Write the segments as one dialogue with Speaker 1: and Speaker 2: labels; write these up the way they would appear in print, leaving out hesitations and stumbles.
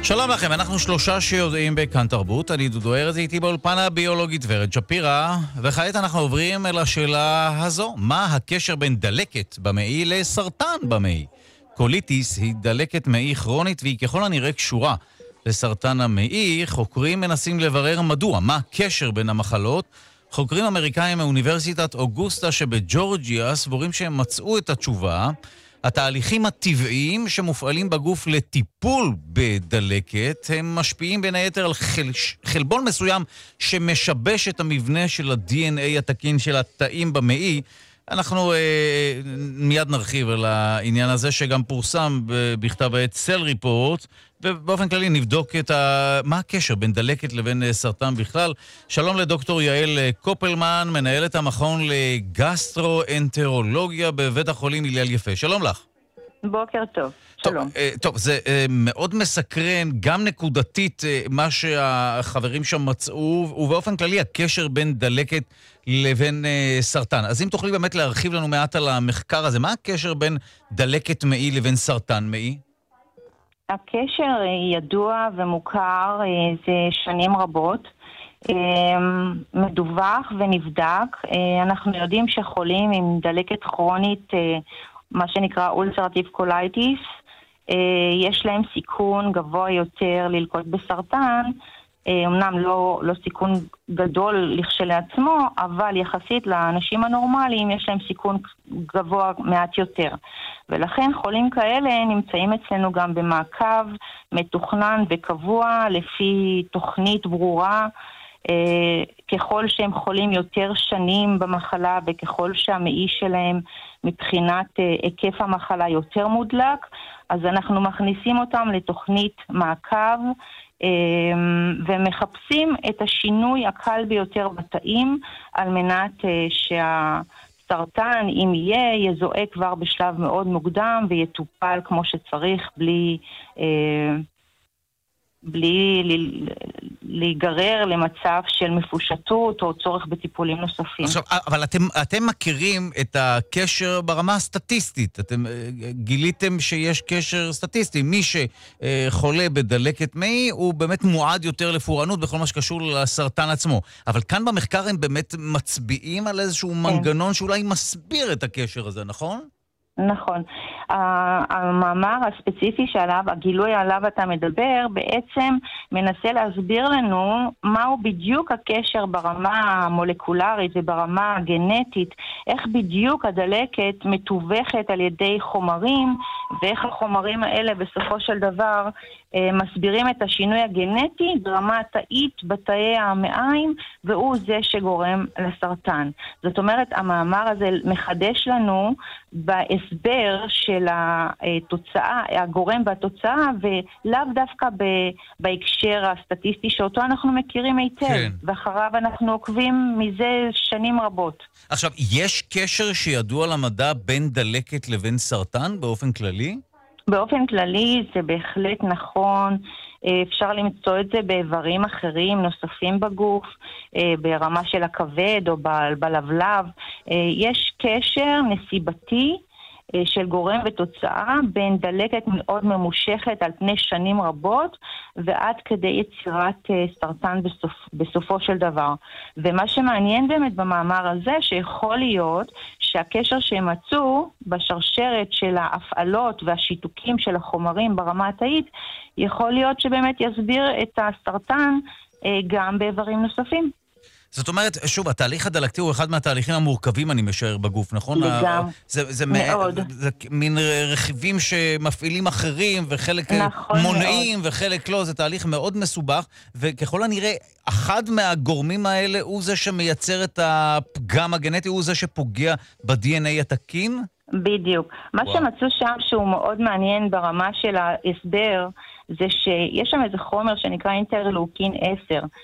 Speaker 1: שלום לכם, אנחנו שלושה שיודעים בכאן תרבות. אני דודו ארז, איתי באולפן הביולוגית ורד שפירא, וכעת אנחנו עוברים אל השאלה הזו: מה הקשר בין דלקת במעי לסרטן במעי? קוליטיס היא דלקת מעי כרונית והיא ככל הנראה קשורה לסרטן המעי. חוקרים מנסים לברר מדוע, מה הקשר בין המחלות. חוקרים אמריקאים מאוניברסיטת אוגוסטה שבג'ורג'יה סבורים שהם מצאו את התשובה. התהליכים הטבעיים שמופעלים בגוף לטיפול בדלקת הם משפיעים בין היתר על חלבון מסוים שמשבש את המבנה של ה-DNA התקין של התאים במעי. אנחנו מיד נרחיב על העניין הזה שגם פורסם בכתב העת סל ריפורט, ובאופן כללי נבדוק מה הקשר בין דלקת לבין סרטן בכלל. שלום לדוקטור יעל קופלמן, מנהלת המכון לגסטרואנטרולוגיה בבית החולים הלל יפה. שלום לך.
Speaker 2: בוקר טוב. שלום.
Speaker 1: טוב, זה מאוד מסקרן, גם נקודתית, מה שהחברים שם מצאו, ובאופן כללי הקשר בין דלקת לבין סרטן. אז אם תוכלי באמת להרחיב לנו מעט על המחקר הזה, מה הקשר בין דלקת מעי לבין סרטן מעי?
Speaker 2: הקשר ידוע ומוכר זה שנים רבות. מדווח ונבדק. אנחנו יודעים שחולים עם דלקת כרונית, מה שנקרא אולסרטיב קוליטיס, יש להם סיכון גבוה יותר ללקות בסרטן, אמנם לא סיכון גדול לכשלעצמו, אבל יחסית לאנשים הנורמליים יש להם סיכון גבוה מעט יותר. ולכן חולים כאלה נמצאים אצלנו גם במעקב מתוכנן וקבוע לפי תוכנית ברורה. ככל שהם חולים יותר שנים במחלה וככל שהמעי שלהם מבחינת היקף המחלה יותר מודלק, אז אנחנו מכניסים אותם לתוכנית מעקב ומחפשים את השינוי הקל ביותר בתאים על מנת שהסרטן, אם יזוהה כבר בשלב מאוד מוקדם ויטופל כמו שצריך בלי להיגרר למצב של מפושטות או צורך בטיפולים נוספים.
Speaker 1: עכשיו, אבל אתם מכירים את הקשר ברמה הסטטיסטית. אתם גיליתם שיש קשר סטטיסטי. מי שחולה בדלקת מעי הוא באמת מועד יותר לפורענות בכל מה שקשור לסרטן עצמו. אבל כאן במחקר הם באמת מצביעים על איזשהו מנגנון שאולי מסביר את הקשר הזה, נכון?
Speaker 2: נכון. המאמר הספציפי שעליו, הגילוי עליו אתה מדבר, בעצם מנסה להסביר לנו מהו בדיוק הקשר ברמה המולקולרית וברמה הגנטית, איך בדיוק הדלקת מתווכת על ידי חומרים, ואיך החומרים האלה בסופו של דבר מסבירים את השינוי הגנטי ברמה התאית בתאי המעיים, והוא זה שגורם לסרטן. זאת אומרת, המאמר הזה מחדש לנו בהסבר של התוצאה, הגורם והתוצאה, ולאו דווקא בהקשר הסטטיסטי שאותו אנחנו מכירים היטב, כן. ואחריו אנחנו עוקבים מזה שנים רבות.
Speaker 1: עכשיו, יש קשר שידוע למדע בין דלקת לבין סרטן באופן כללי?
Speaker 2: באופן כללי זה בהחלט נכון, אפשר למצוא את זה באיברים אחרים נוספים בגוף, ברמה של הכבד או בלבלב. יש קשר נסיבתי של גורם ותוצאה בין דלקת מאוד ממושכת על פני שנים רבות ועד כדי יצירת סרטן בסופו של דבר. ומה שמעניין באמת במאמר הזה שיכול להיות שהקשר שהם מצאו בשרשרת של ההפעלות והשיתוקים של החומרים ברמה התאית יכול להיות שבאמת יסביר את הסרטן גם באיברים נוספים.
Speaker 1: זאת אומרת, שוב, התהליך הדלקתי הוא אחד מהתהליכים המורכבים, אני משער, בגוף, נכון?
Speaker 2: לגמרי, מאוד.
Speaker 1: זה מין רכיבים שמפעילים אחרים, וחלק נכון מונעים, מאוד. וחלק לא, זה תהליך מאוד מסובך, וככל הנראה, אחד מהגורמים האלה הוא זה שמייצר את הפגם הגנטי, הוא זה שפוגע ב-DNA התקין?
Speaker 2: בדיוק. מה שמצאו שם שהוא מאוד מעניין ברמה של ההסבר, זה שיש שם איזה חומר שנקרא אינטרלוקין 10,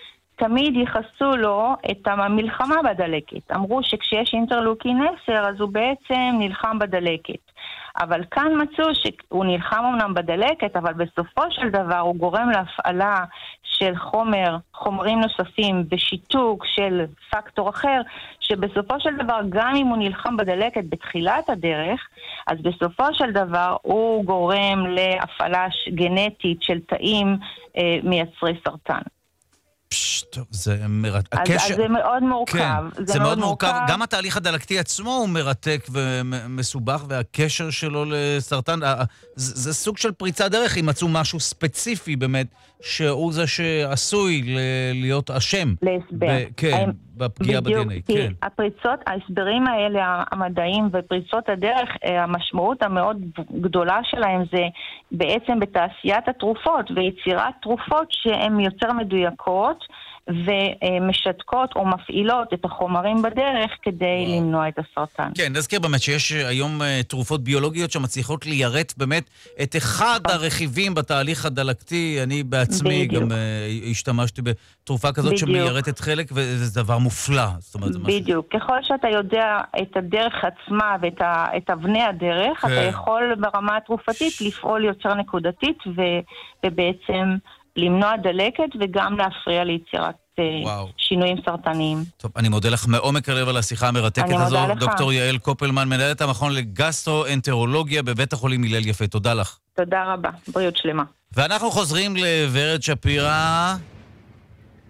Speaker 2: תמיד ייחסו לו את המלחמה בדלקת. אמרו שכשיש אינטרלוקין 10, אז הוא בעצם נלחם בדלקת. אבל כאן מצאו שהוא נלחם אמנם בדלקת, אבל בסופו של דבר הוא גורם להפעלה של חומרים נוספים בשיתוק של פקטור אחר, שבסופו של דבר גם אם הוא נלחם בדלקת בתחילת הדרך, אז בסופו של דבר הוא גורם להפעלה גנטית של תאים מייצרי סרטן.
Speaker 1: טוב, זה מרתק.
Speaker 2: אז זה מאוד מורכב.
Speaker 1: כן, זה מאוד מורכב. גם התהליך הדלקתי עצמו הוא מרתק ומסובך, והקשר שלו לסרטן, זה סוג של פריצה דרך, אם מצאו משהו ספציפי באמת, שהוא זה שעשוי להיות אשם.
Speaker 2: להסבר.
Speaker 1: כן, בפגיעה ב-DNA. כן.
Speaker 2: ההסברים האלה, המדעיים ופריצות הדרך, המשמעות המאוד גדולה שלהם זה בעצם בתעשיית התרופות, ויצירת תרופות שהן יותר מדויקות, ומשתקות או מפעילות את החומרים בדרך כדי למנוע את הסרטן.
Speaker 1: כן, נזכיר באמת שיש היום תרופות ביולוגיות שמצליחות ליירט באמת את אחד הרכיבים בתהליך הדלקתי. אני בעצמי גם השתמשתי בתרופה כזאת שמיירטת חלק, וזה דבר מופלא.
Speaker 2: בדיוק. ככל שאתה יודע את הדרך עצמה ואת אבני הדרך, אתה יכול ברמה התרופתית לפעול יותר נקודתית ובעצם למנוע דלקת וגם להפריע ליצירת שינויים סרטניים.
Speaker 1: טוב, אני מודה לך מעומק הלב על השיחה המרתקת הזו. דוקטור יעל קופלמן, מנהלת המכון לגסטרואנטרולוגיה בבית החולים הלל יפה. תודה לך.
Speaker 2: תודה רבה, בריאות שלמה.
Speaker 1: ואנחנו חוזרים לוורד שפירא.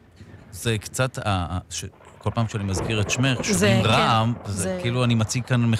Speaker 1: זה קצת, כל פעם שאני מזכיר את שמך, שומעים רעם, זה כאילו אני מציג כאן